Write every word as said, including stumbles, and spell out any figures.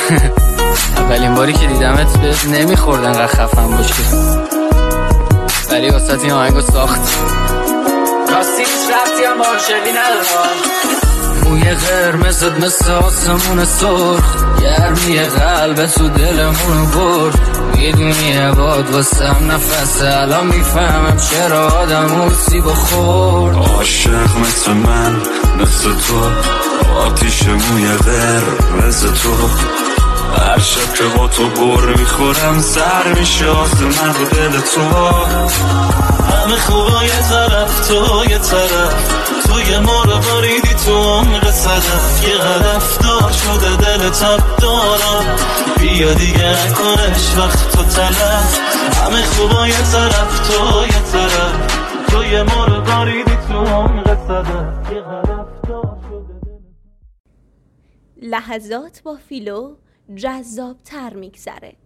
اولین باری که دیدمت به نمیخوردن انقدر خفن باشی، ولی واسه این آهنگو ساخت. راستی هیچ رفتی هم عاشقی ندارم، موی قرمزت مثل آسمون سرخ، گرمی قلب تو دلمونو برد. میدونی عباد واسم نفسه، الان میفهمم چرا آدم اوسی بخورد. عاشق مثل من مثل تو، آتیش موی قرمز تو، هر شب که با تو بر میخورم سر میشه آخه من رو دل تو. همه خوبا یه طرف تو یه طرف، توی ما رو باریدی تو عمق صدف، یه هدف دار شده دل تب دارم، بیا دیگه نکنش وقت تو تلف. همه خوبا یه طرف تو یه طرف، توی ما رو باریدی تو عمق صدف، یه هدف دار شده دل. لحظات با فیلو جذاب تر میگذره.